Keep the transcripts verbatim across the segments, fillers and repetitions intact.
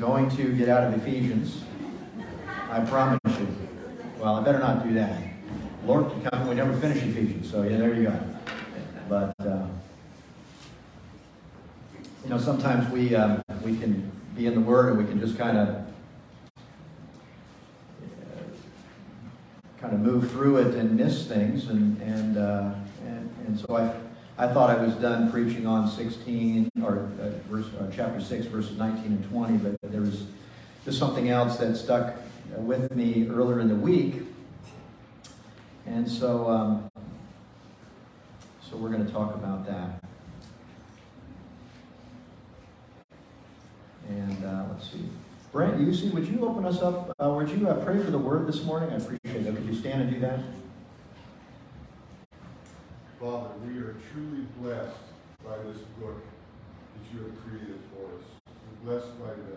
going to get out of Ephesians. I promise you. Well, I better not do that. Lord can come, we never finish Ephesians, so yeah, there you go. But, uh, you know, sometimes we um, we can be in the Word and we can just kind of uh, kind of move through it and miss things, and and uh, and, and so I I thought I was done preaching on sixteen or uh, verse uh, chapter six verses nineteen and twenty, but there was just something else that stuck with me earlier in the week. And so, um, so we're going to talk about that. And uh, let's see. Brent, you see, would you open us up? Uh, would you uh, pray for the word this morning? I appreciate that. Could you stand and do that? Father, we are truly blessed by this book that you have created for us. We're blessed by the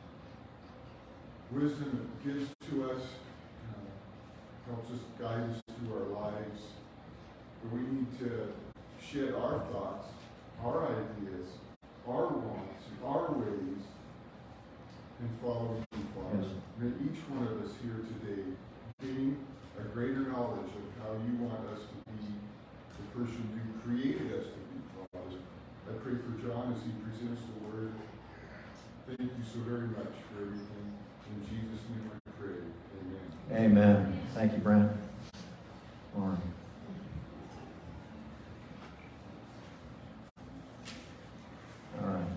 wisdom it gives to us, uh, helps us guide us through our lives. But we need to shed our thoughts, our ideas, our wants, our ways, and follow you, Father. Yes. May each one of us here today gain a greater knowledge of how you want us to be the person you created us to be, Father. I pray for John as he presents the word. Thank you so very much for everything. In Jesus' name I pray. Amen. Amen. Thank you, Brent. All right. All right.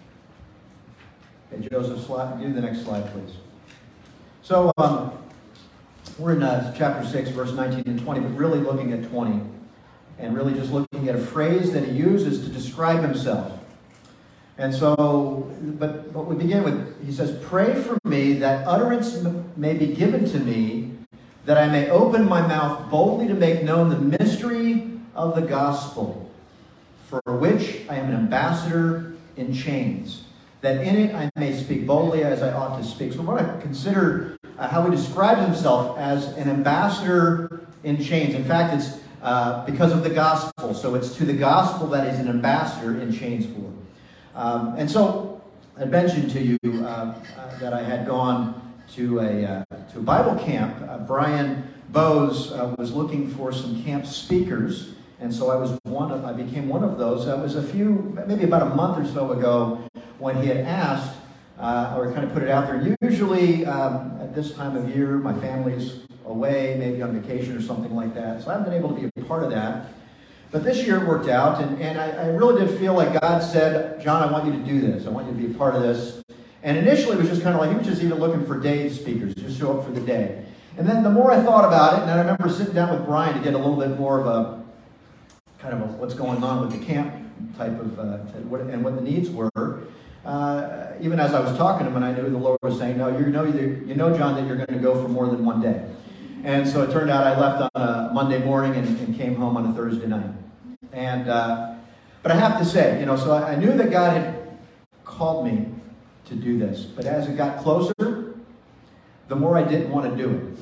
Okay, Joseph, slide, do the next slide, please. So, um, we're in uh, chapter six, verse nineteen and twenty, but really looking at twenty, and really just looking at a phrase that he uses to describe himself. And so, but, but we begin with, he says, pray for me that utterance may be given to me, that I may open my mouth boldly to make known the mystery of the gospel, for which I am an ambassador in chains, that in it I may speak boldly as I ought to speak. So we want to consider uh, how he describes himself as an ambassador in chains. In fact, it's uh, because of the gospel. So it's to the gospel that he's an ambassador in chains for. Um, and so I mentioned to you uh, uh, that I had gone to a uh, to a Bible camp. Uh, Brian Bowes uh, was looking for some camp speakers, and so I was one of. I became one of those. That was a few, maybe about a month or so ago, when he had asked, uh, or kind of put it out there. Usually um, at this time of year, my family's away, maybe on vacation or something like that, so I haven't been able to be a part of that. But this year it worked out, and, and I, I really did feel like God said, John, I want you to do this. I want you to be a part of this. And initially it was just kind of like, he was just even looking for day speakers, just show up for the day. And then the more I thought about it, and I remember sitting down with Brian to get a little bit more of a, kind of a, what's going on with the camp type of, uh, what, and what the needs were. Uh, even as I was talking to him, and I knew the Lord was saying, no, you know, you know, John, that you're going to go for more than one day. And so it turned out I left on a Monday morning and, and came home on a Thursday night. And uh, but I have to say, you know, so I knew that God had called me to do this. But as it got closer, the more I didn't want to do it.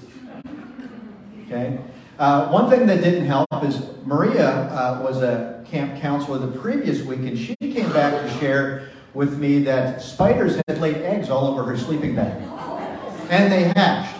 Okay? Uh, one thing that didn't help is Maria uh, was a camp counselor the previous week, and she came back to share with me that spiders had laid eggs all over her sleeping bag. And they hatched.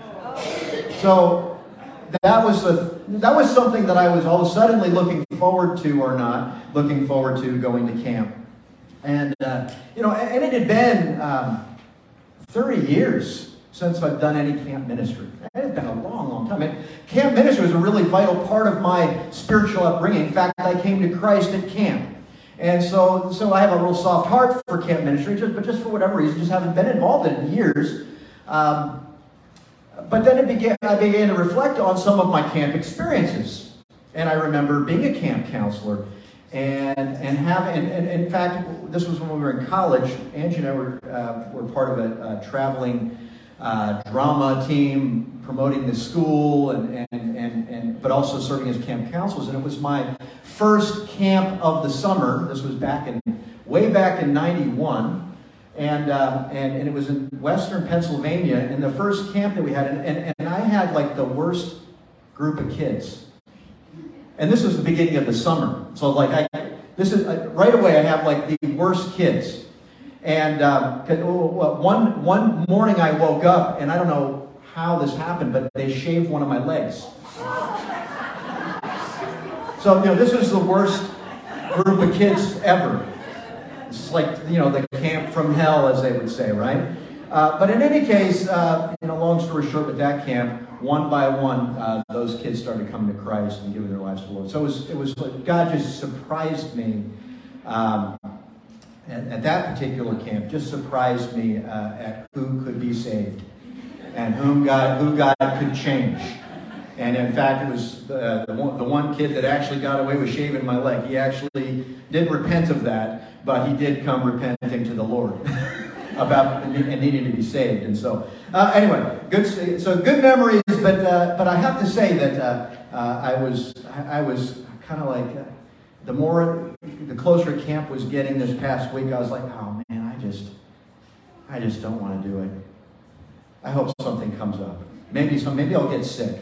So that was a, that was something that I was all suddenly looking forward to, or not looking forward to, going to camp. And uh, you know, and it had been um, thirty years since I've done any camp ministry. It had been a long, long time. And camp ministry was a really vital part of my spiritual upbringing. In fact, I came to Christ at camp. And so, so I have a real soft heart for camp ministry, just, but just for whatever reason, just haven't been involved in it in years. Um, But then it began, I began to reflect on some of my camp experiences. And I remember being a camp counselor and and having, and, and in fact, this was when we were in college. Angie and I were, uh, were part of a, a traveling uh, drama team promoting the school, and, and, and, and but also serving as camp counselors. And it was my first camp of the summer. This was back in, way back in ninety-one. And, uh, and and it was in western Pennsylvania, in the first camp that we had, and, and, and I had like the worst group of kids. And this was the beginning of the summer, so like I, this is uh, right away I have like the worst kids, And um, one, one morning I woke up, and I don't know how this happened, but they shaved one of my legs. So, you know, this is the worst group of kids ever. It's like, you know, the camp from hell, as they would say, right? Uh, but in any case, uh, you know, long story short, with that camp, one by one, uh, those kids started coming to Christ and giving their lives to the Lord. So it was, it was like God just surprised me um, at, at that particular camp. Just surprised me uh, at who could be saved and whom God, who God could change. And in fact, it was uh, the, one, the one kid that actually got away with shaving my leg. He actually didn't repent of that, but he did come repenting to the Lord about and needing to be saved. And so, uh, anyway, good. So good memories. But uh, but I have to say that uh, uh, I was I, I was kind of like uh, the more the closer camp was getting this past week, I was like, oh man, I just I just don't want to do it. I hope something comes up. Maybe some. Maybe I'll get sick.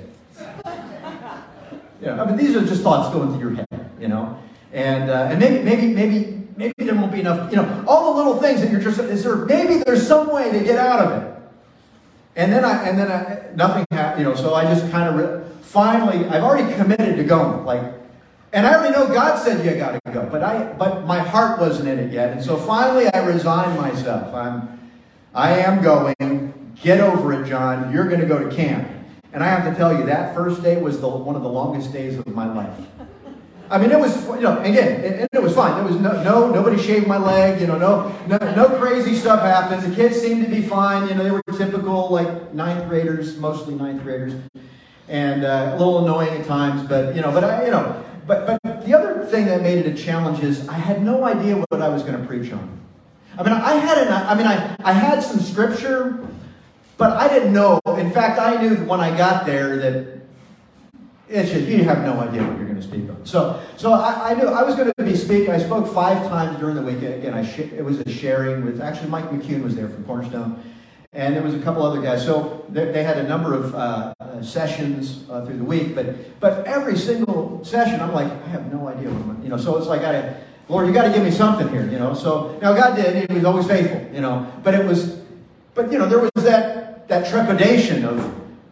Yeah, I mean, these are just thoughts going through your head, you know, and uh, and maybe maybe maybe maybe there won't be enough, you know, all the little things that you're just is there maybe there's some way to get out of it, and then I and then I nothing happened, you know, so I just kind of re- finally I've already committed to going, like, and I already know God said you got to go, but I but my heart wasn't in it yet, and so finally I resigned myself. I'm I am going. Get over it, John. You're going to go to camp. And I have to tell you, that first day was the, one of the longest days of my life. I mean, it was, you know, again, it, it was fine. There was no, no, nobody shaved my leg, you know, no, no, no crazy stuff happened. The kids seemed to be fine. You know, they were typical, like, ninth graders, mostly ninth graders. And uh, a little annoying at times, but, you know, but I, you know, but, but the other thing that made it a challenge is I had no idea what I was going to preach on. I mean, I had an, I mean, I, I had some scripture, but I didn't know. In fact, I knew when I got there that it's just, you have no idea what you're going to speak on. So, so I, I knew I was going to be speaking. I spoke five times during the week. Again, I sh- it was a sharing with, actually Mike McCune was there from Cornerstone, and there was a couple other guys. So they, they had a number of uh, uh, sessions uh, through the week, but but every single session, I'm like, I have no idea what I'm, you know. So it's like, I, Lord, you got to give me something here, you know. So now God did, and He was always faithful, you know. But it was, but you know, there was that. That trepidation of,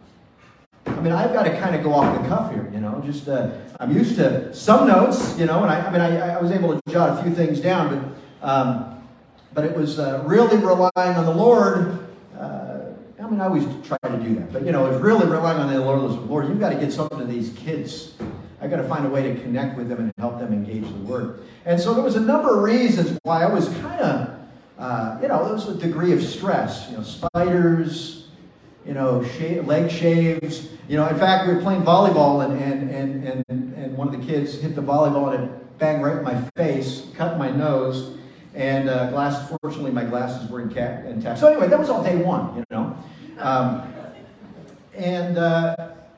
I mean, I've got to kind of go off the cuff here, you know, just, uh, I'm used to some notes, you know, and I, I mean, I, I was able to jot a few things down, but, um, but it was uh, really relying on the Lord. Uh, I mean, I always try to do that, but, you know, it was really relying on the Lord. Lord, you've got to get something to these kids. I've got to find a way to connect with them and help them engage the Word. And so there was a number of reasons why I was kind of, uh, you know, there was a degree of stress, you know, spiders, you know, shave, leg shaves. You know, in fact, we were playing volleyball, and and, and, and and one of the kids hit the volleyball, and it banged right in my face, cut my nose, and uh, glasses. Fortunately, my glasses were intact. intact. So anyway, that was all day one, you know. Um, and uh,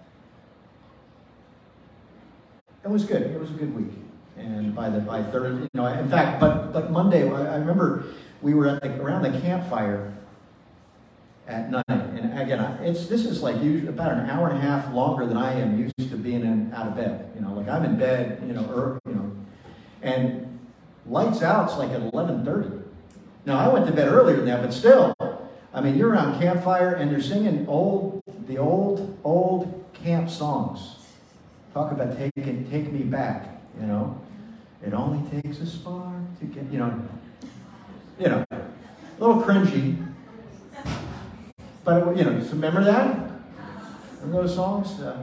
it was good. It was a good week. And by the by Thursday, you know, in fact, but but Monday, I, I remember we were at the, around the campfire at night, and again, it's this is like usually about an hour and a half longer than I am used to being in, out of bed. You know, like I'm in bed, you know, early, you know, and lights out's like at eleven thirty. Now I went to bed earlier than that, but still, I mean, you're around campfire and they're singing old, the old, old camp songs. Talk about taking, take me back. You know, it only takes a spark to get, you know, you know, a little cringy. But, you know, so remember that? Remember those songs? Uh,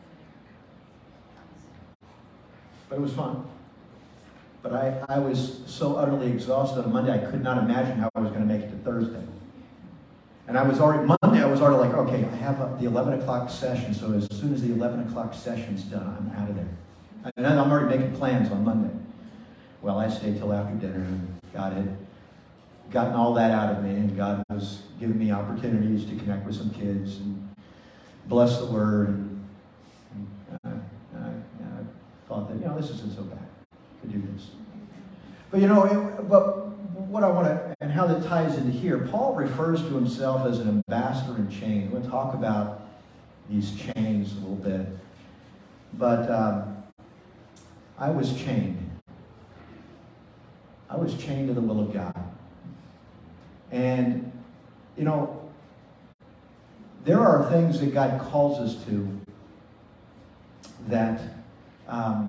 but it was fun. But I, I was so utterly exhausted on Monday, I could not imagine how I was going to make it to Thursday. And I was already, Monday, I was already like, okay, I have a, the eleven o'clock session, so as soon as the eleven o'clock session's done, I'm out of there. And then I'm already making plans on Monday. Well, I stayed till after dinner, and God had gotten all that out of me, and God was giving me opportunities to connect with some kids and bless the Word. And, and I, I, I thought that, you know, this isn't so bad. I could do this. But, you know, it, but what I want to, and how that ties into here, Paul refers to himself as an ambassador in chains. We'll talk about these chains a little bit. But um, I was chained. I was chained to the will of God. And, you know, there are things that God calls us to that um,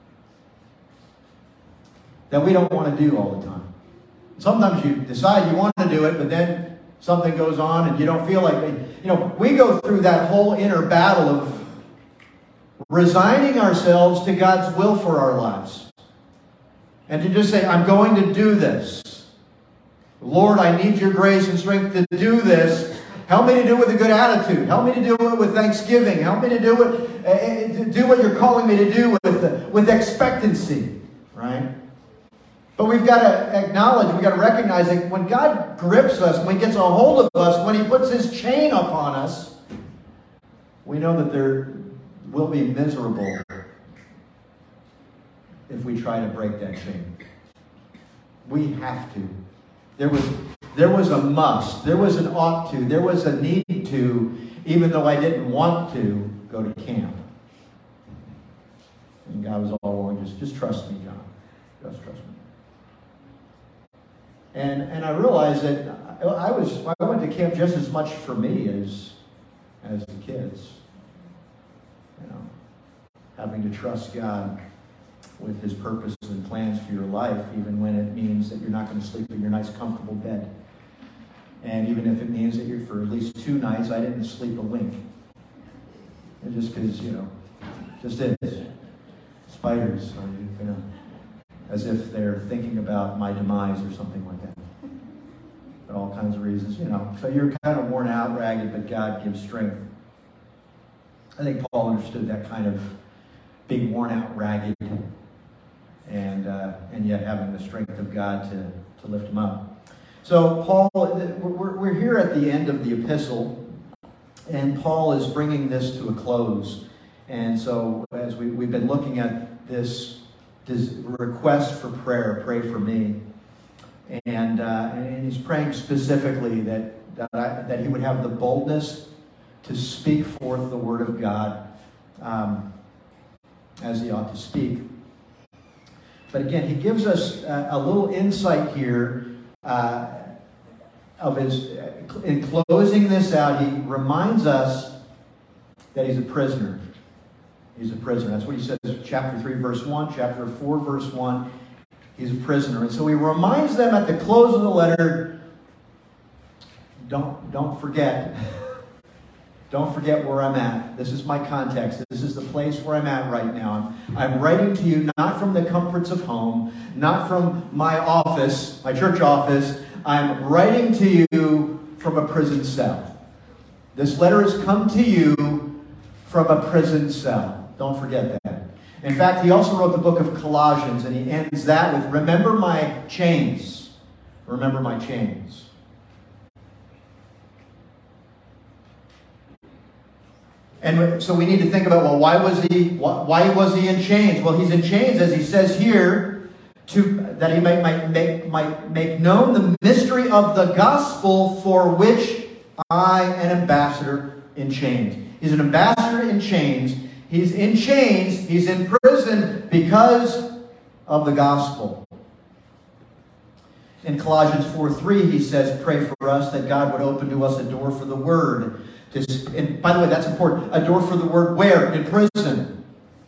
that we don't want to do all the time. Sometimes you decide you want to do it, but then something goes on and you don't feel like it. You know, we go through that whole inner battle of resigning ourselves to God's will for our lives. And to just say, I'm going to do this. Lord, I need your grace and strength to do this. Help me to do it with a good attitude. Help me to do it with thanksgiving. Help me to do it, uh, to do what you're calling me to do with, uh, with expectancy. Right? But we've got to acknowledge, we've got to recognize that when God grips us, when He gets a hold of us, when He puts His chain upon us, we know that there will be miserable if we try to break that chain. We have to. There was, there was a must. There was an ought to. There was a need to, even though I didn't want to, go to camp. And God was all along, just, just trust me, John. Just trust me. And and I realized that I was I went to camp just as much for me as as the kids. You know, having to trust God with His purposes and plans for your life, even when it means that you're not going to sleep in your nice, comfortable bed. And even if it means that you're for at least two nights, I didn't sleep a wink. And just because, you know, just is. Spiders, are you going to... as if they're thinking about my demise or something like that. For all kinds of reasons, you know. So you're kind of worn out, ragged, but God gives strength. I think Paul understood that kind of being worn out, ragged, and uh, and yet having the strength of God to, to lift him up. So Paul, we're, we're here at the end of the epistle, and Paul is bringing this to a close. And so as we, we've been looking at this, this request for prayer, pray for me. And, uh, and he's praying specifically that, that, I, that he would have the boldness to speak forth the word of God um, as he ought to speak. But again, he gives us a, a little insight here uh, of his, in closing this out, he reminds us that he's a prisoner. He's a prisoner. That's what he says in chapter three, verse one, chapter four, verse one. He's a prisoner. And so he reminds them at the close of the letter, don't, don't forget. Don't forget where I'm at. This is my context. This is the place where I'm at right now. I'm, I'm writing to you not from the comforts of home, not from my office, my church office. I'm writing to you from a prison cell. This letter has come to you from a prison cell. Don't forget that. In fact, he also wrote the book of Colossians, and he ends that with, remember my chains. Remember my chains. And so we need to think about, well, why was he why was he in chains? Well, he's in chains, as he says here, to that he might, might make might make known the mystery of the gospel, for which I, an ambassador in chains. He's an ambassador in chains. He's in chains. He's in prison because of the gospel. In Colossians four three, he says, pray for us that God would open to us a door for the word. To, and by the way, that's important. A door for the word where? In prison.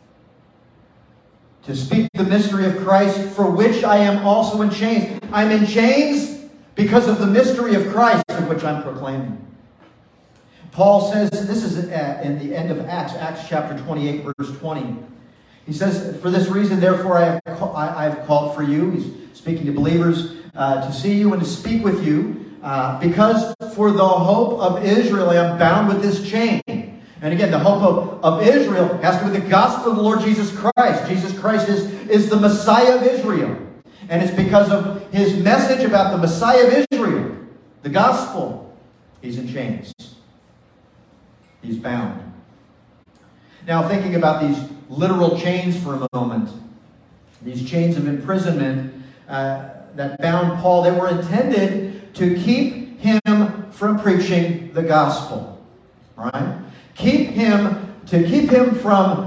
To speak the mystery of Christ, for which I am also in chains. I'm in chains because of the mystery of Christ, of which I'm proclaiming. Paul says, this is in the end of Acts, Acts chapter twenty-eight, verse twenty. He says, for this reason, therefore, I have, I have called for you. He's speaking to believers, uh, to see you and to speak with you. Uh, because for the hope of Israel, I am bound with this chain. And again, the hope of, of Israel has to do with the gospel of the Lord Jesus Christ. Jesus Christ is, is the Messiah of Israel. And it's because of his message about the Messiah of Israel, the gospel, he's in chains. He's bound. Now, thinking about these literal chains for a moment, these chains of imprisonment uh, that bound Paul, they were intended to keep him from preaching the gospel. All right? Keep him, to keep him from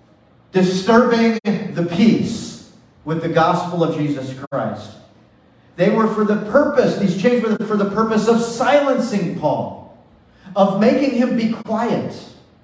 disturbing the peace with the gospel of Jesus Christ. They were for the purpose, these chains were for the purpose of silencing Paul, of making him be quiet,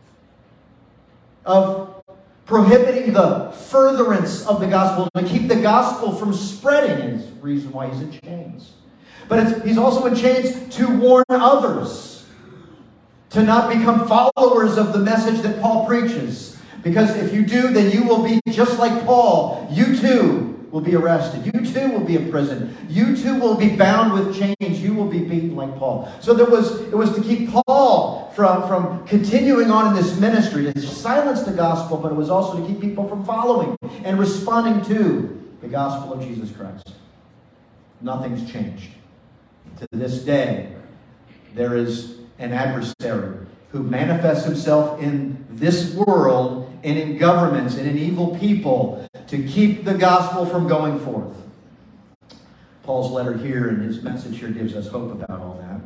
of prohibiting the furtherance of the gospel, to keep the gospel from spreading is the reason why he's in chains. But it's, he's also in chains to warn others to not become followers of the message that Paul preaches. Because if you do, then you will be just like Paul. You too will be arrested. You too will be in prison. You too will be bound with chains. You will be beaten like Paul. So there was it was to keep Paul from, from continuing on in this ministry, to silence the gospel, but it was also to keep people from following and responding to the gospel of Jesus Christ. Nothing's changed. To this day, there is an adversary who manifests himself in this world and in governments and in evil people to keep the gospel from going forth. Paul's letter here and his message here gives us hope about all that.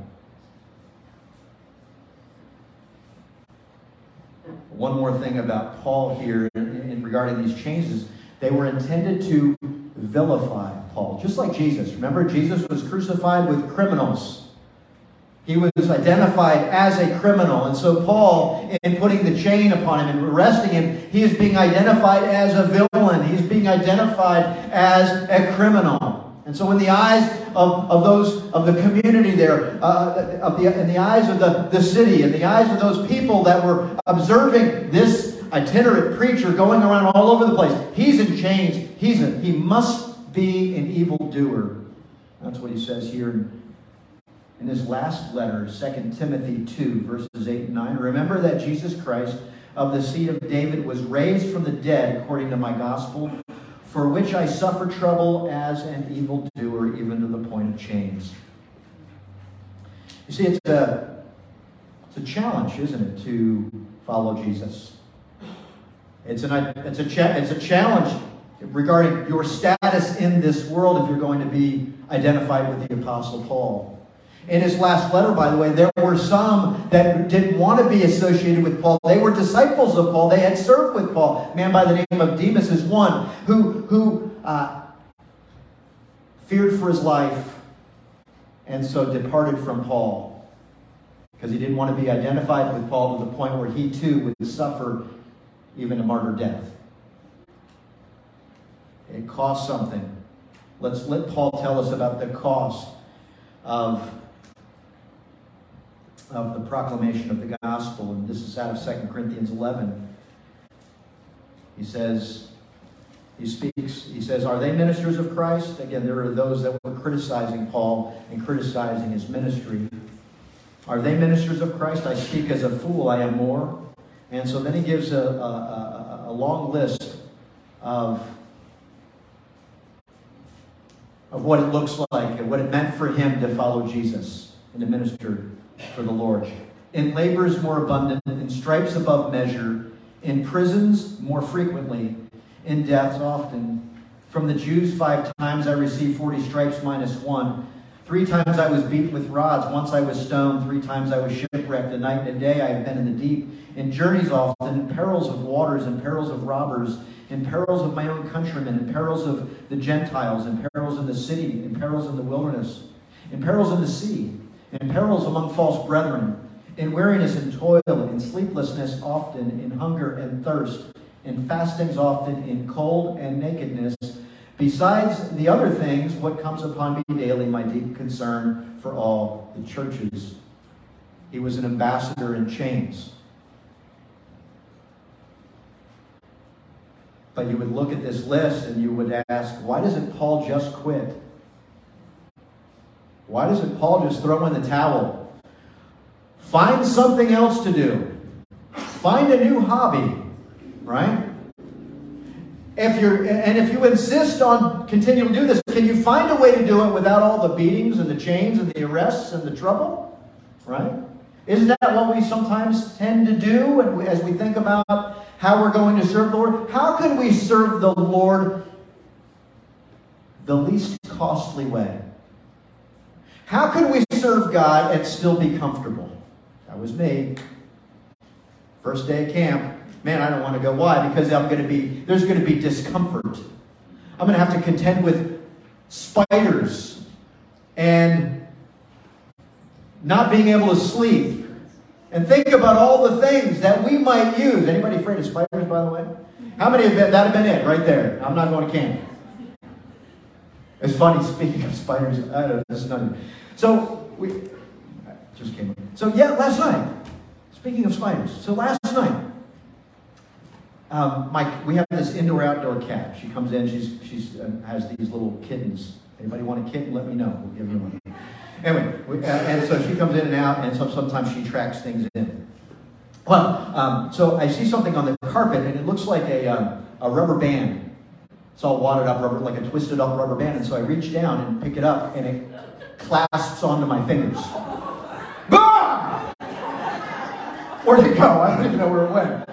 One more thing about Paul here in, in regarding these chains is they were intended to vilify Paul, just like Jesus. Remember, Jesus was crucified with criminals. He was identified as a criminal. And so Paul, in putting the chain upon him and arresting him, he is being identified as a villain. He's being identified as a criminal. And so in the eyes of, of those of the community there, uh, of the, in the eyes of the, the city, in the eyes of those people that were observing this itinerant preacher going around all over the place, he's in chains. He's a, he must be an evildoer. That's what he says here in In his last letter, Second Timothy two, verses eight and nine, remember that Jesus Christ of the seed of David was raised from the dead according to my gospel, for which I suffer trouble as an evildoer, even to the point of chains. You see, it's a, it's a challenge, isn't it, to follow Jesus? It's, an, it's, a cha- it's a challenge regarding your status in this world if you're going to be identified with the Apostle Paul. In his last letter, by the way, there were some that didn't want to be associated with Paul. They were disciples of Paul. They had served with Paul. A man by the name of Demas is one who, who uh, feared for his life and so departed from Paul because he didn't want to be identified with Paul to the point where he too would suffer even a martyr death. It cost something. Let's let Paul tell us about the cost of of the proclamation of the gospel. And this is out of Second Corinthians eleven. He says, he speaks, he says, are they ministers of Christ? Again, there are those that were criticizing Paul and criticizing his ministry. Are they ministers of Christ? I speak as a fool, I am more. And so then he gives a, a, a, a long list of, of what it looks like and what it meant for him to follow Jesus and to minister for the Lord. In labors more abundant, in stripes above measure, in prisons more frequently, in deaths often. From the Jews five times I received forty stripes minus one. Three times I was beaten with rods. Once I was stoned. Three times I was shipwrecked. A night and a day I have been in the deep. In journeys often, in perils of waters, in perils of robbers, in perils of my own countrymen, in perils of the Gentiles, in perils in the city, in perils in the wilderness, in perils in the sea, in perils among false brethren, in weariness and toil, in sleeplessness often, in hunger and thirst, in fastings often, in cold and nakedness. Besides the other things, what comes upon me daily, my deep concern for all the churches. He was an ambassador in chains. But you would look at this list and you would ask, why doesn't Paul just quit? Why doesn't Paul just throw in the towel? Find something else to do. Find a new hobby, right? If you're, and if you insist on continuing to do this, can you find a way to do it without all the beatings and the chains and the arrests and the trouble? Right? Isn't that what we sometimes tend to do as we think about how we're going to serve the Lord? How can we serve the Lord the least costly way? How can we serve God and still be comfortable? That was me. First day of camp. Man, I don't want to go. Why? Because I'm going to be, there's going to be discomfort. I'm going to have to contend with spiders and not being able to sleep. And think about all the things that we might use. Anybody afraid of spiders, by the way? How many have been, that have been it, right there? I'm not going to camp. It's funny, speaking of spiders, I don't know, this is not... So, we... Just came up. So, yeah, last night, speaking of spiders, so last night, um, Mike, we have this indoor-outdoor cat. She comes in, she's she's uh, has these little kittens. Anybody want a kitten? Let me know. We'll give you one. Anyway, we, uh, and so she comes in and out, and so sometimes she tracks things in. Well, um, so I see something on the carpet, and it looks like a, um, a rubber band. It's all wadded up rubber, like a twisted up rubber band. And so I reach down and pick it up, and it clasps onto my fingers. Ah! Where'd it go? I don't even know where it went.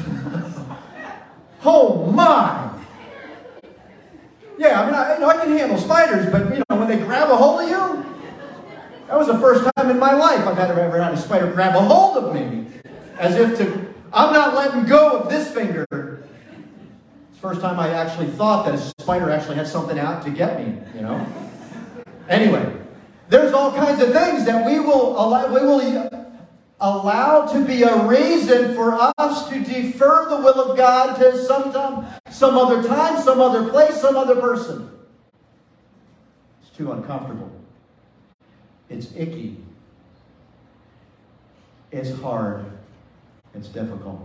Oh my! Yeah, I mean, I, you know, I can handle spiders, but you know, when they grab a hold of you, that was the first time in my life I've had ever had a spider grab a hold of me, as if to, I'm not letting go of this finger. It's the first time I actually thought that a spider actually had something out to get me, you know. Anyway, there's all kinds of things that we will allow, we will allow to be a reason for us to defer the will of God to some time, some other time, some other place, some other person. It's too uncomfortable. It's icky. It's hard. It's difficult.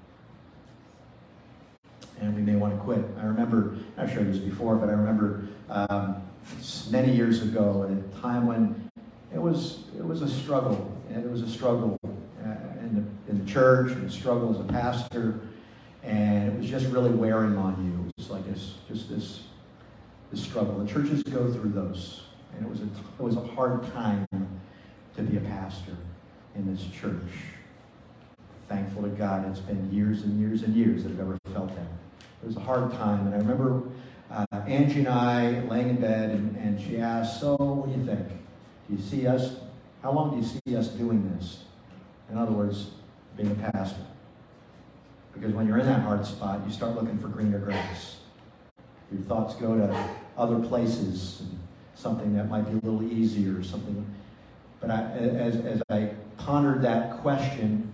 And we may want to quit. I remember, I've shared this before, but I remember um, many years ago at a time when it was it was a struggle. And it was a struggle uh, in, the, in the church, and a struggle as a pastor, and it was just really wearing on you. It was like this, just this, this struggle. The churches go through those, and it was a it was a hard time to be a pastor in this church. Thankful to God, it's been years and years and years that I've ever felt that. It was a hard time, and I remember uh, Angie and I laying in bed, and, and she asked, "So, what do you think? Do you see us? How long do you see us doing this?" In other words, being a pastor. Because when you're in that hard spot, you start looking for greener grass. Your thoughts go to other places, and something that might be a little easier, something. But I, as as I pondered that question,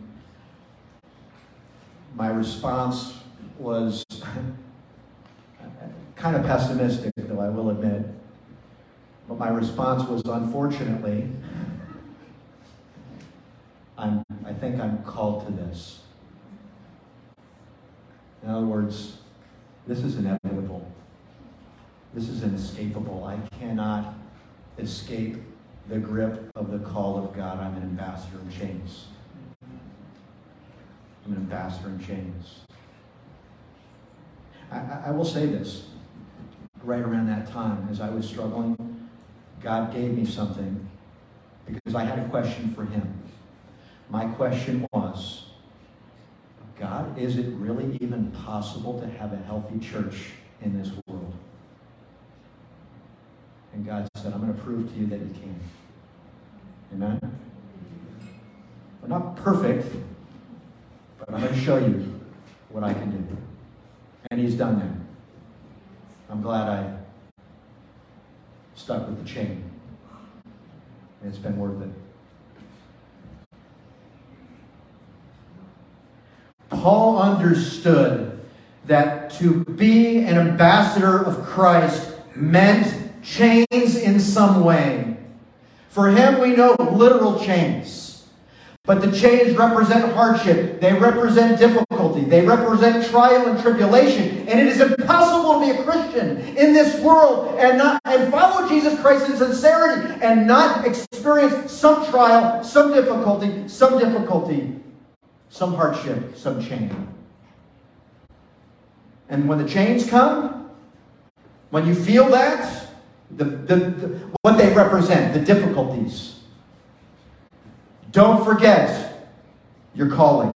my response was kind of pessimistic, though I will admit. But my response was, unfortunately, I'm, I think I'm called to this. In other words, this is inevitable. This is inescapable. I cannot escape the grip of the call of God. I'm an ambassador in chains. I'm an ambassador in chains. I, I, I will say this. Right around that time, as I was struggling, God gave me something because I had a question for him. My question was, God, is it really even possible to have a healthy church in this world? And God said, I'm going to prove to you that you can. Amen? We're not perfect, but I'm going to show you what I can do. And he's done that. I'm glad I stuck with the chain. And it's been worth it. Paul understood that to be an ambassador of Christ meant chains in some way. For him, we know literal chains. But the chains represent hardship. They represent difficulty. They represent trial and tribulation. And it is impossible to be a Christian in this world and not and follow Jesus Christ in sincerity and not experience some trial, some difficulty, some difficulty, some hardship, some chain. And when the chains come, when you feel that, the, the, the, what they represent, the difficulties, don't forget your calling.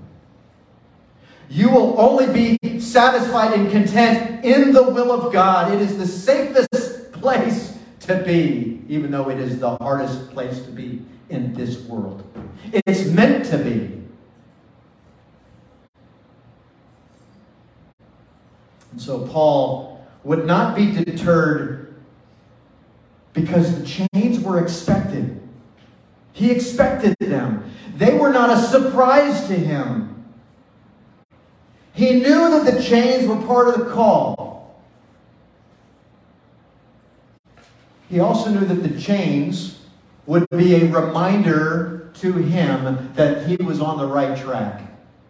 You will only be satisfied and content in the will of God. It is the safest place to be, even though it is the hardest place to be in this world. It's meant to be. And so Paul would not be deterred Because the chains were expected. He expected them. They were not a surprise to him. He knew that the chains were part of the call. He also knew that the chains would be a reminder to him that he was on the right track.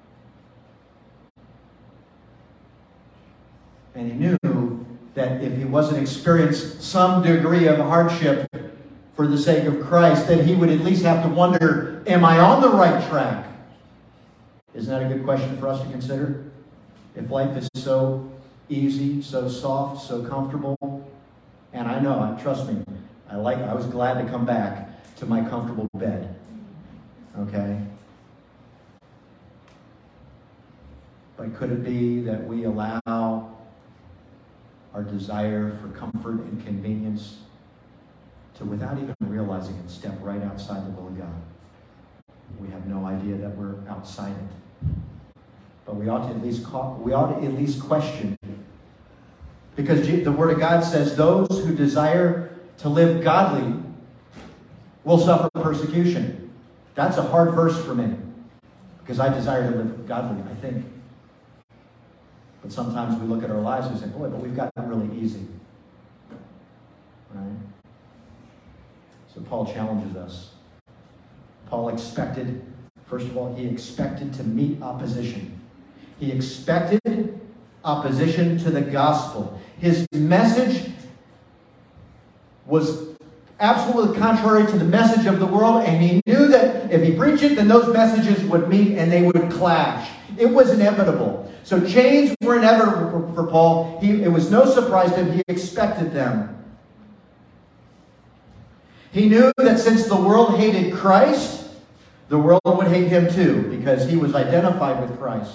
And he knew that if he wasn't experiencing some degree of hardship for the sake of Christ, that he would at least have to wonder, am I on the right track? Isn't that a good question for us to consider? If life is so easy, so soft, so comfortable, and I know, trust me, I like. I was glad to come back to my comfortable bed. Okay? But could it be that we allow our desire for comfort and convenience to, without even realizing it, step right outside the will of God? We have no idea that we're outside it. But we ought to at least call, we ought to at least question. Because the Word of God says those who desire to live godly will suffer persecution. That's a hard verse for me. Because I desire to live godly, I think. But sometimes we look at our lives and say, boy, but we've got it really easy. Right? So Paul challenges us. Paul expected, first of all, he expected to meet opposition. He expected opposition to the gospel. His message was absolutely contrary to the message of the world, and he knew that if he preached it, then those messages would meet and they would clash. It was inevitable. So chains were inevitable for Paul. He, it was no surprise to him. He expected them. He knew that since the world hated Christ, the world would hate him too, because he was identified with Christ.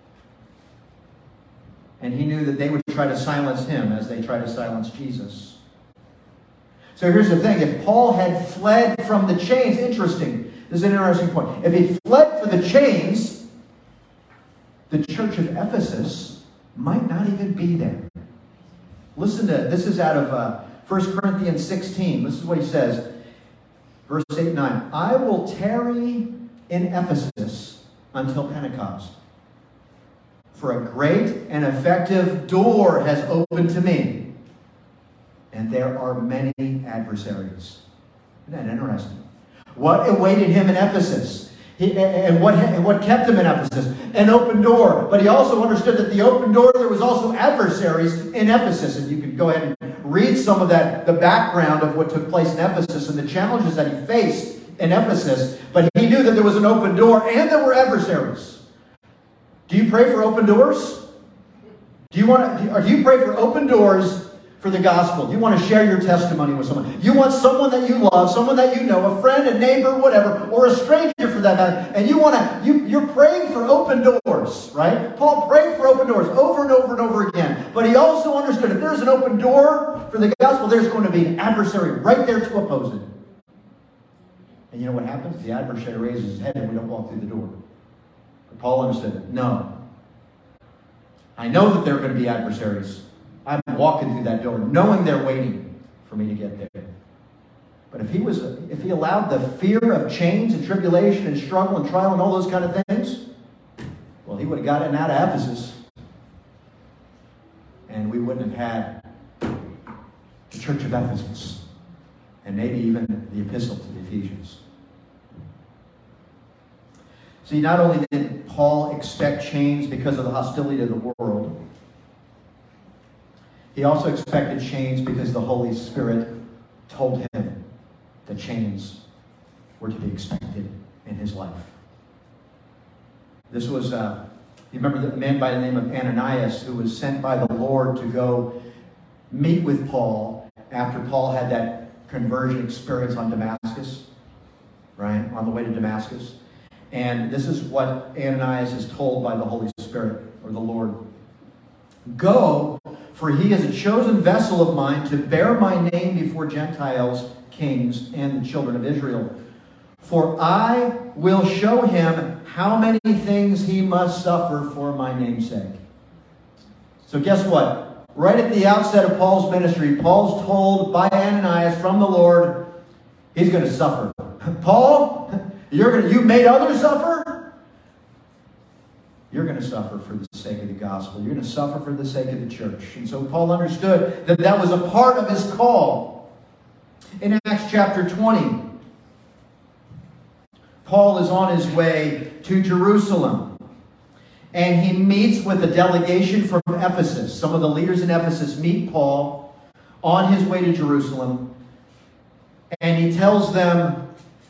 And he knew that they would try to silence him as they tried to silence Jesus. So here's the thing. If Paul had fled from the chains, interesting. This is an interesting point. If he fled for the chains, the church of Ephesus might not even be there. Listen to, this is out of uh, First Corinthians sixteen. This is what he says. Verse eight and nine. I will tarry in Ephesus until Pentecost. For a great and effective door has opened to me. And there are many adversaries. Isn't that interesting? What awaited him in Ephesus? He, and, what, and what kept him in Ephesus? An open door. But he also understood that the open door, there was also adversaries in Ephesus. And you can go ahead and read some of that, the background of what took place in Ephesus and the challenges that he faced in Ephesus. But he knew that there was an open door and there were adversaries. Do you pray for open doors? Do you want to, or do you pray for open doors for the gospel? Do you want to share your testimony with someone? You want someone that you love, someone that you know, a friend, a neighbor, whatever, or a stranger for that matter, and you want to, you, you're praying for open doors, right? Paul prayed for open doors over and over and over again. But he also understood if there's an open door for the gospel, there's going to be an adversary right there to oppose it. And you know what happens? The adversary raises his head and we don't walk through the door. But Paul understood it. No. I know that there are going to be adversaries. I'm walking through that door, knowing they're waiting for me to get there. But if he was, if he allowed the fear of chains and tribulation and struggle and trial and all those kind of things, well, he would have gotten out of Ephesus, and we wouldn't have had the church of Ephesus, and maybe even the epistle to the Ephesians. See, not only did Paul expect chains because of the hostility of the world, he also expected chains because the Holy Spirit told him that chains were to be expected in his life. This was, uh, you remember the man by the name of Ananias who was sent by the Lord to go meet with Paul after Paul had that conversion experience on Damascus, right, on the way to Damascus. And this is what Ananias is told by the Holy Spirit, or the Lord. Go, for he is a chosen vessel of mine to bear my name before Gentiles, kings, and the children of Israel. For I will show him how many things he must suffer for my name's sake. So guess what? right at the outset of Paul's ministry, Paul's told by Ananias from the Lord, he's going to suffer. Paul, you're going to, you made others suffer? You're going to suffer for the sake of the gospel. You're going to suffer for the sake of the church. And so Paul understood that that was a part of his call. In Acts chapter twenty, Paul is on his way to Jerusalem. And he meets with a delegation from Ephesus. Some of the leaders in Ephesus meet Paul on his way to Jerusalem. And he tells them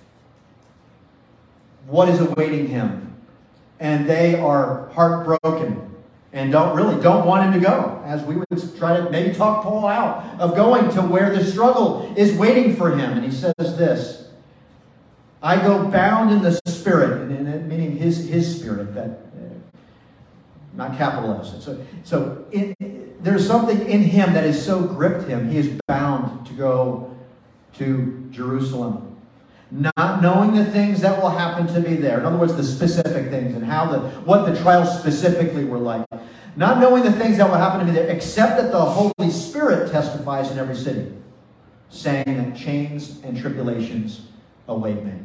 what is awaiting him. And they are heartbroken and don't really don't want him to go. As we would try to maybe talk Paul out of going to where the struggle is waiting for him. And he says this, I go bound in the Spirit, and, and meaning his, his spirit, that uh, not capital S. So, so it, it, there's something in him that has so gripped him. He is bound to go to Jerusalem. Not knowing the things that will happen to be there. In other words, the specific things and how the what the trials specifically were like. Not knowing the things that will happen to be there, except that the Holy Spirit testifies in every city, saying that chains and tribulations await me.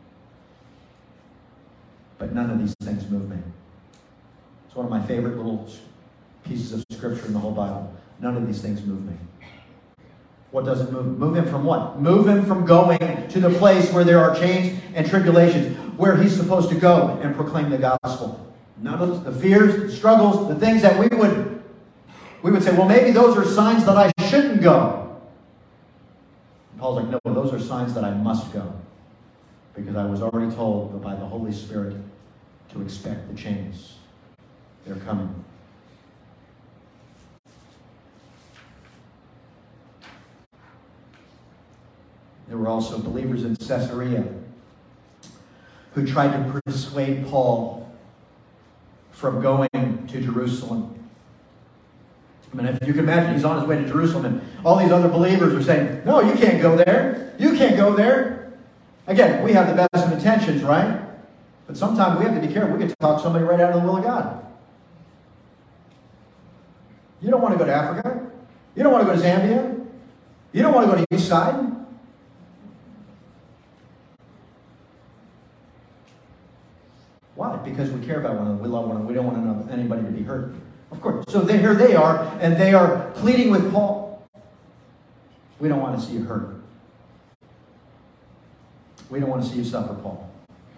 But none of these things move me. It's one of my favorite little pieces of scripture in the whole Bible. None of these things move me. What does it move? Move him from what? Move him from going to the place where there are chains and tribulations, where he's supposed to go and proclaim the gospel. None of the fears, the struggles, the things that we would we would say, well, maybe those are signs that I shouldn't go. And Paul's like, no, those are signs that I must go. Because I was already told by the Holy Spirit to expect the chains. They're coming. There were also believers in Caesarea who tried to persuade Paul from going to Jerusalem. I mean, if you can imagine, he's on his way to Jerusalem, and all these other believers are saying, no, you can't go there. You can't go there. Again, we have the best of intentions, right? But sometimes we have to be careful. We can talk somebody right out of the will of God. You don't want to go to Africa. You don't want to go to Zambia. You don't want to go to the East Side. Why? Because we care about one another. We love one another. We don't want anybody to be hurt. Of course. So they, here they are, and they are pleading with Paul. We don't want to see you hurt. We don't want to see you suffer, Paul.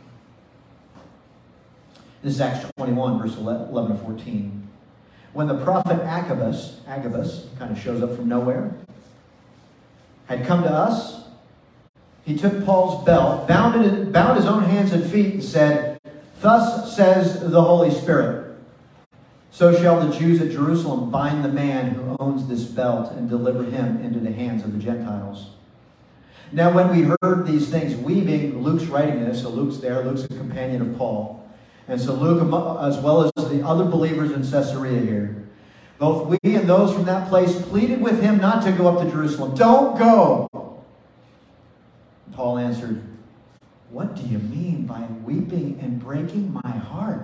This is Acts twenty-one, verse eleven to fourteen. When the prophet Agabus, Agabus kind of shows up from nowhere, had come to us, he took Paul's belt, bound, it, bound his own hands and feet, and said, thus says the Holy Spirit, so shall the Jews at Jerusalem bind the man who owns this belt and deliver him into the hands of the Gentiles. Now when we heard these things, we being, Luke's writing this, so Luke's there, Luke's a companion of Paul. And so Luke, as well as the other believers in Caesarea here, both we and those from that place pleaded with him not to go up to Jerusalem. Don't go! Paul answered, what do you mean by weeping and breaking my heart?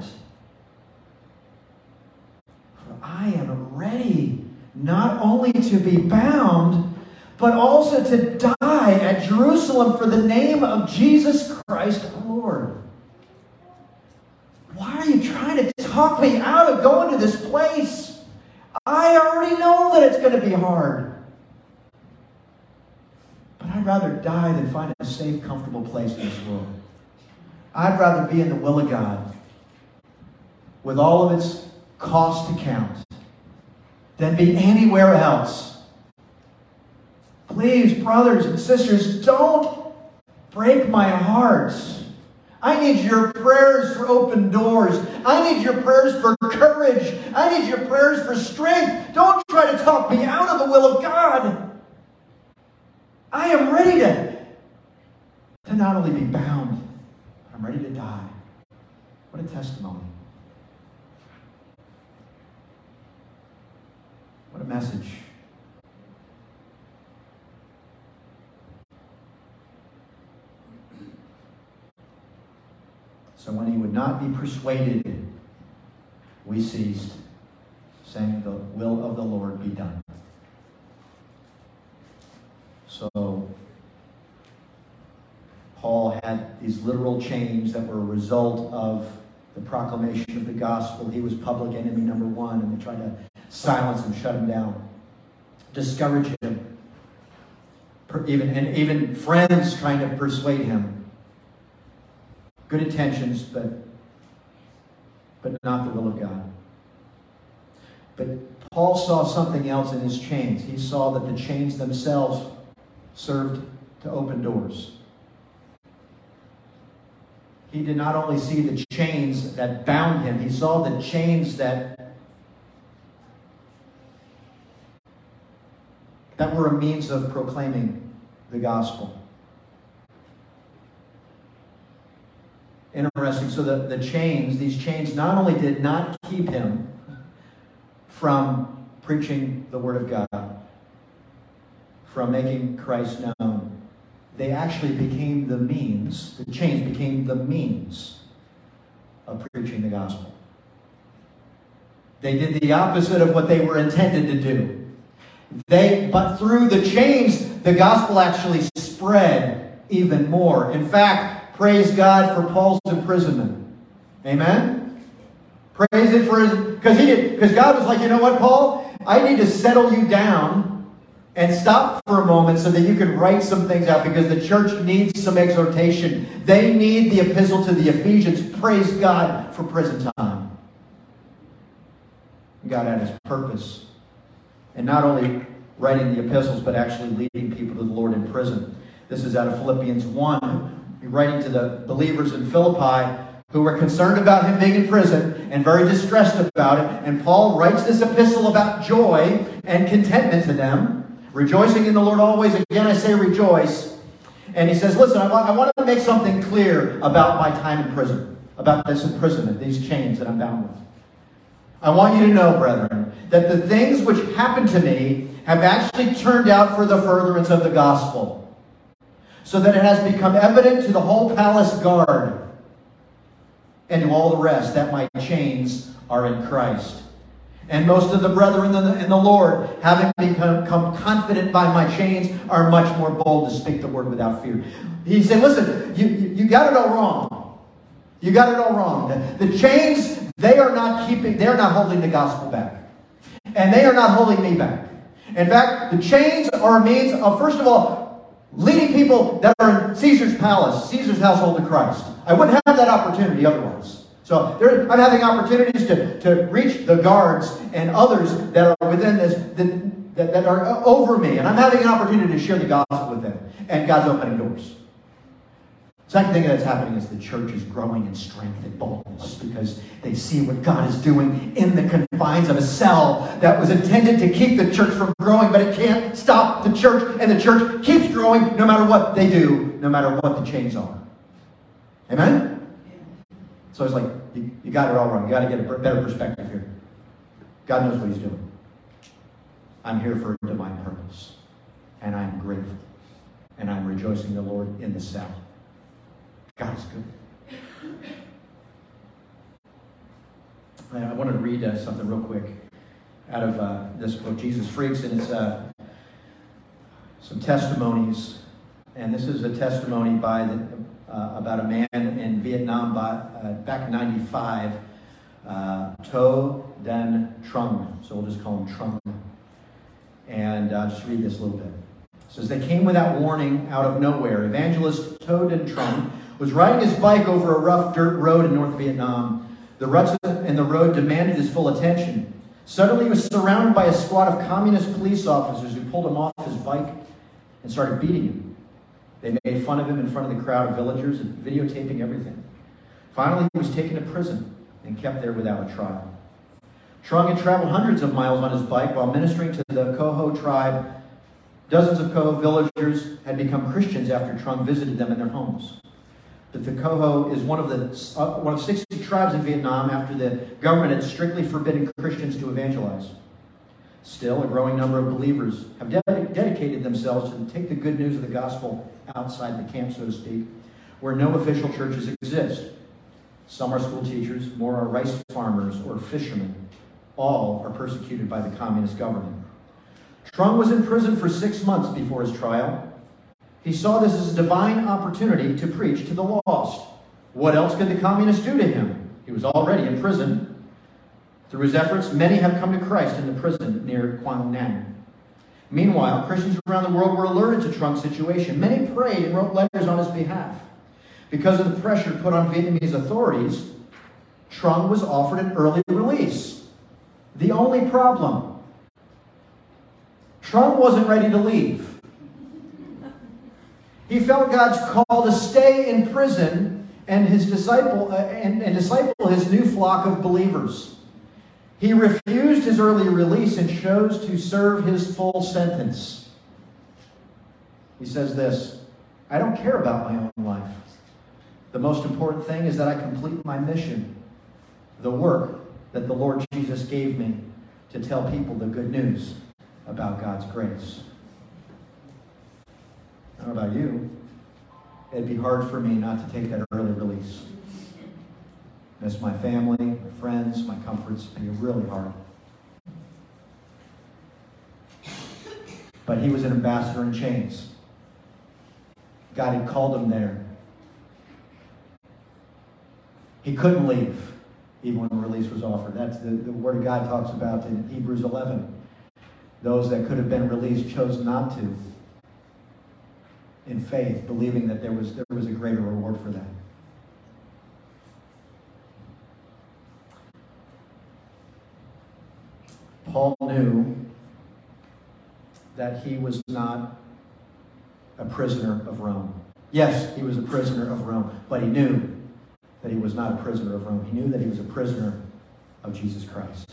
For I am ready not only to be bound, but also to die at Jerusalem for the name of Jesus Christ the Lord. Why are you trying to talk me out of going to this place? I already know that it's going to be hard. But I'd rather die than find a safe, comfortable place in this world. I'd rather be in the will of God with all of its cost to count than be anywhere else. Please, brothers and sisters, don't break my heart. I need your prayers for open doors. I need your prayers for courage. I need your prayers for strength. Don't try to talk me out of the will of God. I am ready to, to not only be bound, but I'm ready to die. What a testimony. What a message. So when he would not be persuaded, we ceased. saying, the will of the Lord be done. So, Paul had these literal chains that were a result of the proclamation of the gospel. He was public enemy number one, and they tried to silence him, shut him down, discourage him. Even, and even friends trying to persuade him. Good intentions, but, but not the will of God. But Paul saw something else in his chains. He saw that the chains themselves served to open doors. He did not only see the chains that bound him, he saw the chains that, that were a means of proclaiming the gospel. Interesting. So the, the chains, these chains not only did not keep him from preaching the Word of God, from making Christ known, they actually became the means, the chains became the means of preaching the gospel. They did the opposite of what they were intended to do. They, but through the chains, the gospel actually spread even more. In fact, praise God for Paul's imprisonment. Amen? Praise it for his, because he did, because God was like, you know what, Paul? I need to settle you down and stop for a moment so that you can write some things out, because the church needs some exhortation. They need the epistle to the Ephesians. Praise God for prison time. God had his purpose. And not only writing the epistles, but actually leading people to the Lord in prison. This is out of Philippians one, writing to the believers in Philippi who were concerned about him being in prison and very distressed about it. And Paul writes this epistle about joy and contentment to them, rejoicing in the Lord always. Again, I say rejoice. And he says, listen, I want, I want to make something clear about my time in prison, about this imprisonment, these chains that I'm bound with. I want you to know, brethren, that the things which happened to me have actually turned out for the furtherance of the gospel, so that it has become evident to the whole palace guard and to all the rest that my chains are in Christ. And most of the brethren in the, in the Lord, having become, become confident by my chains, are much more bold to speak the word without fear. He said, listen, you, you, you got it all wrong. You got it all wrong. The, the chains, they are not keeping, they're not holding the gospel back. And they are not holding me back. In fact, the chains are a means of, first of all, leading people that are in Caesar's palace, Caesar's household to Christ. I wouldn't have that opportunity otherwise. So there, I'm having opportunities to, to reach the guards and others that are within this, that, that, that are over me. And I'm having an opportunity to share the gospel with them. And God's opening doors. Second thing that's happening is the church is growing in strength and boldness because they see what God is doing in the confines of a cell that was intended to keep the church from growing, but it can't stop the church, and the church keeps growing no matter what they do, no matter what the chains are. Amen? So it's like, you, you got it all wrong. You got to get a better perspective here. God knows what he's doing. I'm here for a divine purpose, and I'm grateful, and I'm rejoicing the Lord in the cell. God is good. I want to read uh, something real quick out of uh, this book, Jesus Freaks, and it's uh, some testimonies. And this is a testimony by the, uh, about a man in Vietnam by, uh, back in ninety-five, uh, To Dan Trung. So we'll just call him Trung. And I'll uh, just read this a little bit. It says, they came without warning out of nowhere. Evangelist To Dan Trung was riding his bike over a rough dirt road in North Vietnam. The ruts in the road demanded his full attention. Suddenly he was surrounded by a squad of communist police officers who pulled him off his bike and started beating him. They made fun of him in front of the crowd of villagers and videotaping everything. Finally, he was taken to prison and kept there without a trial. Trung had traveled hundreds of miles on his bike while ministering to the Coho tribe. Dozens of Coho villagers had become Christians after Trung visited them in their homes. But the Coho is one of the uh, one of sixty tribes in Vietnam after the government had strictly forbidden Christians to evangelize. Still, a growing number of believers have de- dedicated themselves to take the good news of the gospel outside the camp, so to speak, where no official churches exist. Some are school teachers, more are rice farmers or fishermen. All are persecuted by the communist government. Trung was in prison for six months before his trial. He saw this as a divine opportunity to preach to the lost. What else could the communists do to him? He was already in prison. Through his efforts, many have come to Christ in the prison near Quang Nam. Meanwhile, Christians around the world were alerted to Trunk's situation. Many prayed and wrote letters on his behalf. Because of the pressure put on Vietnamese authorities, Trung was offered an early release. The only problem, Trung wasn't ready to leave. He felt God's call to stay in prison and his disciple uh, and, and disciple his new flock of believers. He refused his early release and chose to serve his full sentence. He says this, I don't care about my own life. The most important thing is that I complete my mission, the work that the Lord Jesus gave me to tell people the good news about God's grace. I don't know about you. It'd be hard for me not to take that early release. Miss my family, my friends, my comforts. It'd be really hard. But he was an ambassador in chains. God had called him there. He couldn't leave, even when the release was offered. That's the, the Word of God talks about in Hebrews eleven. Those that could have been released chose not to, in faith, believing that there was, there was a greater reward for them. Paul knew that he was not a prisoner of Rome. Yes, he was a prisoner of Rome, but he knew that he was not a prisoner of Rome. He knew that he was a prisoner of Jesus Christ.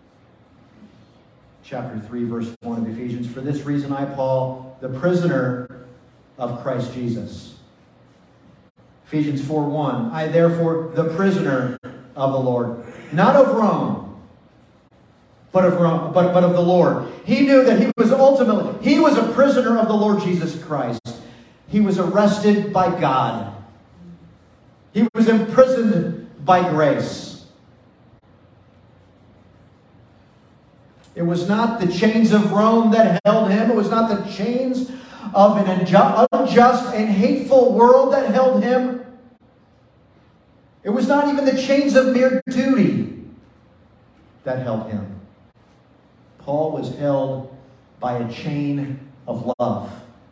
Chapter three, verse one of Ephesians. For this reason I, Paul, the prisoner of Christ Jesus. Ephesians four one. I, therefore, the prisoner of the Lord. Not of Rome, but of Rome, but, but of the Lord. He knew that he was ultimately, he was a prisoner of the Lord Jesus Christ. He was arrested by God. He was imprisoned by grace. It was not the chains of Rome that held him. It was not the chains of an unjust and hateful world that held him. It was not even the chains of mere duty that held him. Paul was held by a chain of love.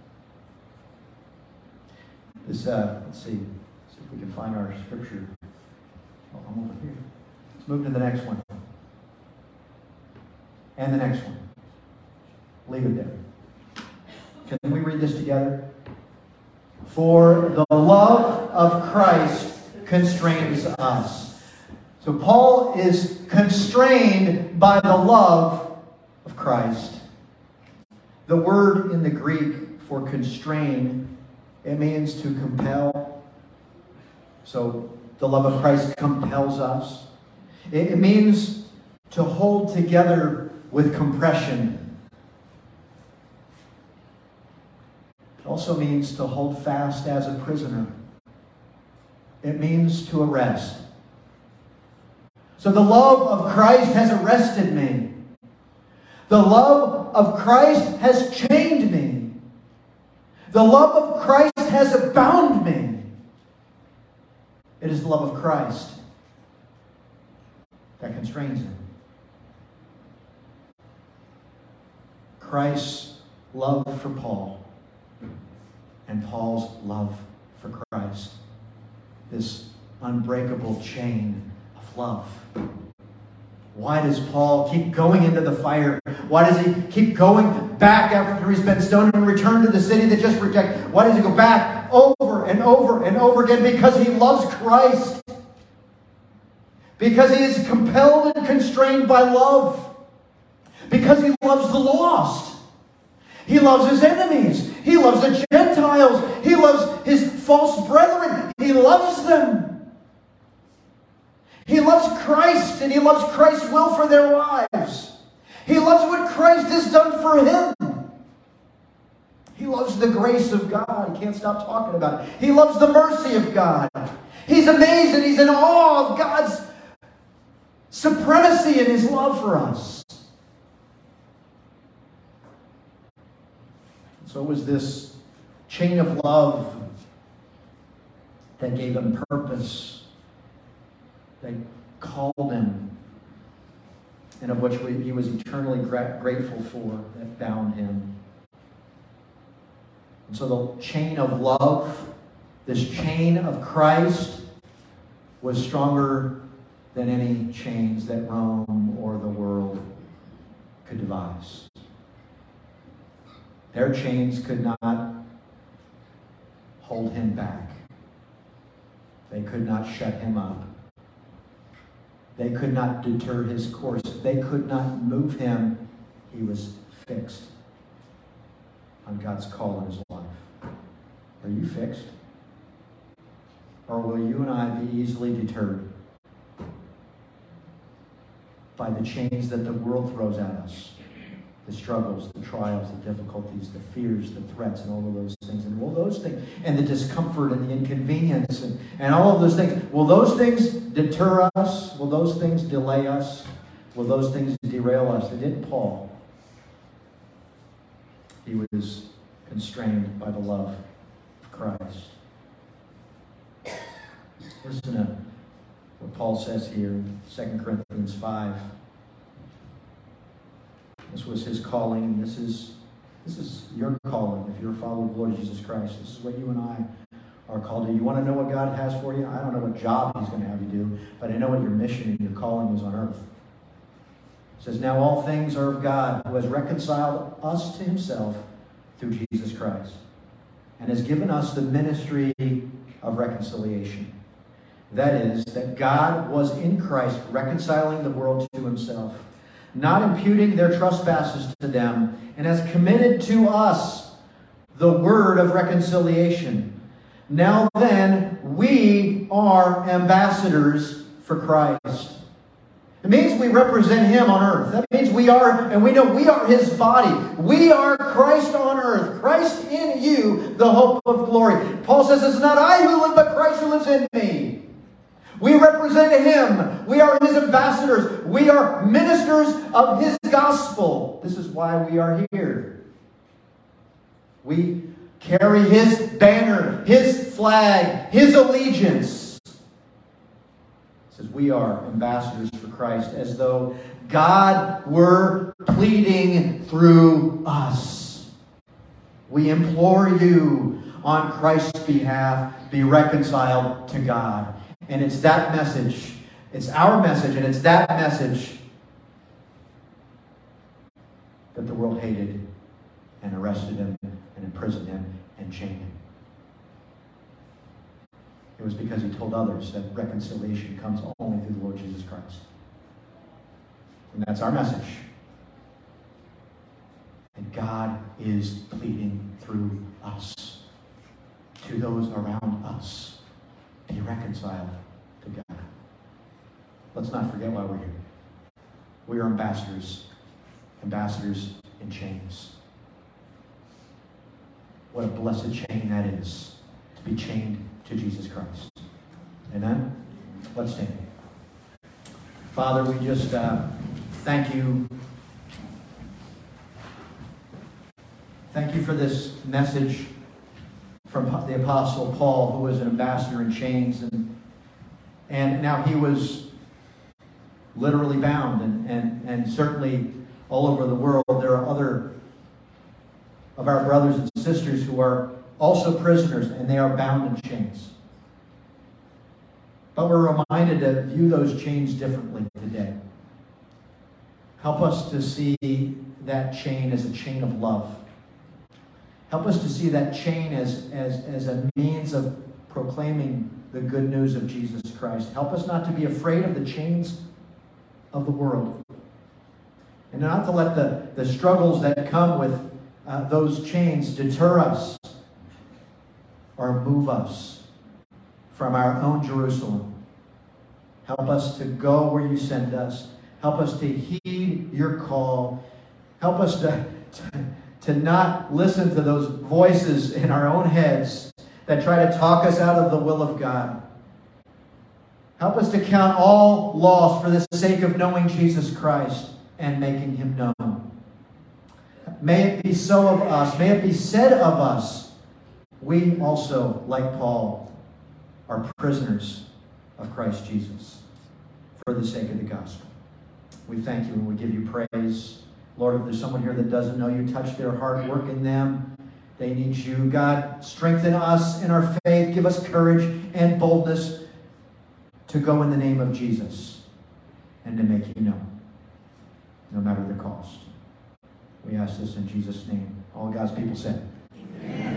This, uh, let's see. We can find our scripture. Oh, I'm over here. Let's move to the next one. And the next one. Leave it there. Can we read this together? For the love of Christ constrains us. So Paul is constrained by the love of Christ. The word in the Greek for constrain, it means to compel. So the love of Christ compels us. It means to hold together with compression. It also means to hold fast as a prisoner. It means to arrest. So the love of Christ has arrested me. The love of Christ has chained me. The love of Christ has bound me. It is the love of Christ that constrains him. Christ's love for Paul and Paul's love for Christ. This unbreakable chain of love. Why does Paul keep going into the fire? Why does he keep going back after he's been stoned and return to the city that just rejected? Why does he go back over and over and over again? Because he loves Christ. Because he is compelled and constrained by love. Because he loves the lost. He loves his enemies. He loves the Gentiles. He loves his false brethren. He loves them. He loves Christ, and he loves Christ's will for their lives. He loves what Christ has done for him. He loves the grace of God. He can't stop talking about it. He loves the mercy of God. He's amazed and he's in awe of God's supremacy in his love for us. So it was this chain of love that gave him purpose, that called him, and of which he was eternally grateful for, that bound him. And so the chain of love, this chain of Christ, was stronger than any chains that Rome or the world could devise. Their chains could not hold him back. They could not shut him up. They could not deter his course. They could not move him. He was fixed on God's call in his life. Are you fixed? Or will you and I be easily deterred by the chains that the world throws at us? The struggles, the trials, the difficulties, the fears, the threats, and all of those things. And will those things, and the discomfort and the inconvenience and, and all of those things, will those things deter us? Will those things delay us? Will those things derail us? They didn't Paul. He was constrained by the love of Christ. Listen to what Paul says here in Second Corinthians five. This was his calling, and this is this is your calling if you're a follower of the Lord Jesus Christ. This is what you and I are called to. You want to know what God has for you? I don't know what job he's going to have you do, but I know what your mission and your calling is on earth. It says, now all things are of God, who has reconciled us to himself through Jesus Christ, and has given us the ministry of reconciliation. That is, that God was in Christ reconciling the world to himself, not imputing their trespasses to them, and has committed to us the word of reconciliation. Now then, we are ambassadors for Christ. It means we represent him on earth. That means we are, and we know we are his body. We are Christ on earth. Christ in you, the hope of glory. Paul says, it's not I who live, but Christ who lives in me. We represent him. We are his ambassadors. We are ministers of his gospel. This is why we are here. We carry his banner, his flag, his allegiance. It says we are ambassadors for Christ, as though God were pleading through us. We implore you on Christ's behalf, be reconciled to God. And it's that message, it's our message, and it's that message that the world hated and arrested him and imprisoned him and chained him. It was because he told others that reconciliation comes only through the Lord Jesus Christ. And that's our message. And God is pleading through us to those around us. Be reconciled to God. Let's not forget why we're here. We are ambassadors. Ambassadors in chains. What a blessed chain that is, to be chained to Jesus Christ. Amen? Let's stand. Father, we just uh, thank you. Thank you for this message from the Apostle Paul, who was an ambassador in chains. And, and now he was literally bound. And, and, and certainly all over the world, there are other of our brothers and sisters who are also prisoners, and they are bound in chains. But we're reminded to view those chains differently today. Help us to see that chain as a chain of love. Help us to see that chain as, as, as a means of proclaiming the good news of Jesus Christ. Help us not to be afraid of the chains of the world. And not to let the, the struggles that come with uh, those chains deter us or move us from our own Jerusalem. Help us to go where you send us. Help us to heed your call. Help us to... to to not listen to those voices in our own heads that try to talk us out of the will of God. Help us to count all loss for the sake of knowing Jesus Christ and making him known. May it be so of us. May it be said of us. We also, like Paul, are prisoners of Christ Jesus for the sake of the gospel. We thank you and we give you praise. Lord, if there's someone here that doesn't know you, touch their heart, work in them. They need you. God, strengthen us in our faith. Give us courage and boldness to go in the name of Jesus and to make you known, no matter the cost. We ask this in Jesus' name. All God's people said.